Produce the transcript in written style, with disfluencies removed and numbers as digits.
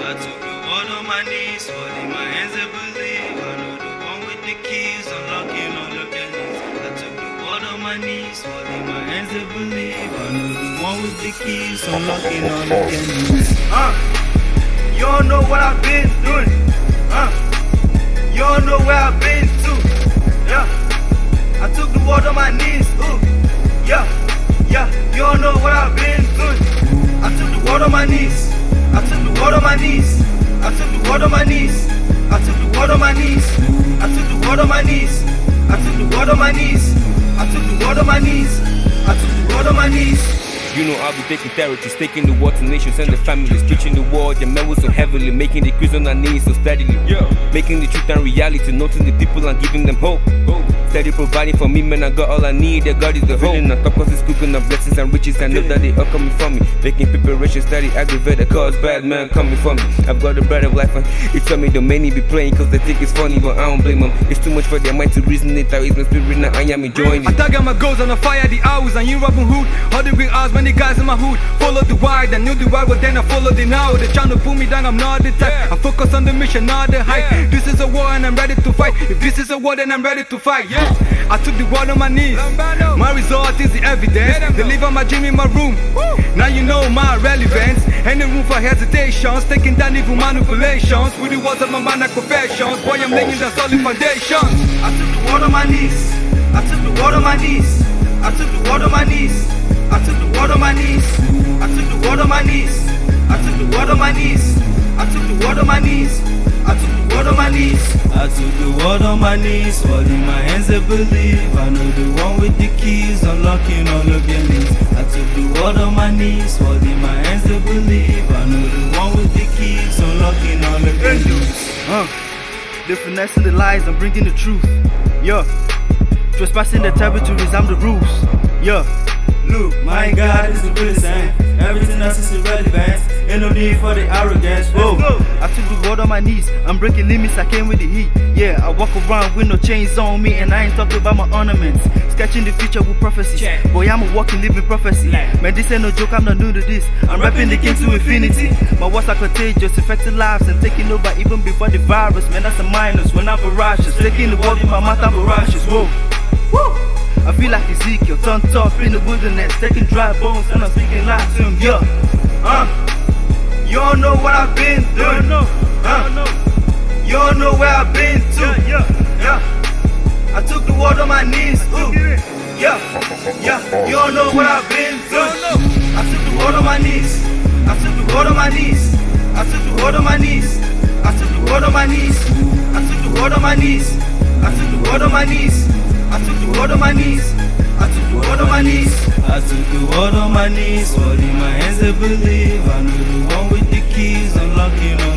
I took the world on my knees, holding my hands and believe. I know the one with the keys, unlocking all of their needs. I took the world on my knees, holding my hands and believe. I know the one with the keys, unlocking all of their needs. You don't know what I've been doing. You don't know where I've been to. Yeah, I took the world on my knees. Ooh, yeah. You don't know what I've been doing. I took the world on my knees. I took the world on my knees. I took the world on my knees. I took the world on my knees. I took the world on my knees. I took the world on my knees. I took the world on my knees. I took the world on my knees. You know I'll be taking territories, taking the war to nations and the families, preaching the war, the men so heavily, making the Christians on our knees so steadily, making the truth and reality, noting the people and giving them hope. Steady providing for me, man, I got all I need, that God is the hope. On top cause it's cooking up blessings and riches, I know that they all coming from me, making preparation, steady aggravated, cause bad man coming for me. I've got the bread of life and it tell me the many be playing cause they think it's funny, but I don't blame them. It's too much for their mind to reason it out, it's my spirit now, I am enjoying it. I target my goals on the fire, the hours, and you Robin Hood, all the big hours, many guys in my hood. Follow the wide, I knew the wide, but then I followed it now. They're trying to pull me down, I'm not the type. I focus on the mission, not the hype. This is a war and I'm ready to fight. If this is a war, then I'm ready to fight. I took the world on my knees. My result is the evidence. Deliver my dream in my room. Now you know my relevance. Ain't no room for hesitations. Taking down evil manipulations. With the words of my mind like confessions. Boy, I'm laying the solid foundation. I took the world on my knees. I took the world on my knees. I took the world on my knees. I took the world on my knees. I took the world on my knees. I took the world on my knees. I took the world on my knees. I took the world on my knees. I took the world on my knees, holding my hands and believe. I know the one with the keys, unlocking all of your needs. I took the world on my knees, holding my hands and believe. I know the one with the keys, unlocking all of your needs. The finesse of the lies, I'm bringing the truth. Trespassing the territories, I'm the rules. Look, my God is the greatest thing. Everything else is irrelevant. Ain't no need for the arrogance. Whoa. I took the world on my knees. I'm breaking limits, I came with the heat. I walk around with no chains on me, and I ain't talking about my ornaments. Sketching the future with prophecy. Boy, I'm a walking, living prophecy. Man, this ain't no joke, I'm not new to this. I'm rapping the game to infinity. My words are contagious, affecting lives and taking over even before the virus. Man, that's a minus when I'm voracious. Taking the world in my mouth, I'm voracious. Whoa. I feel like Ezekiel, turned up in the wilderness, taking dry bones and I'm speaking life to him. You don't know what I've been doing. You don't know where I've been to. I took the world on my knees. Ooh. You don't know what I've been through. I took the world on my knees. I took the world on my knees. I took the world on my knees. I took the world on my knees. I took the world on my knees. I took the world on my knees. I took the world on my knees. I took the world on my knees. I took the world on my knees, holding my hands and believe. I know the one with the keys, unlocking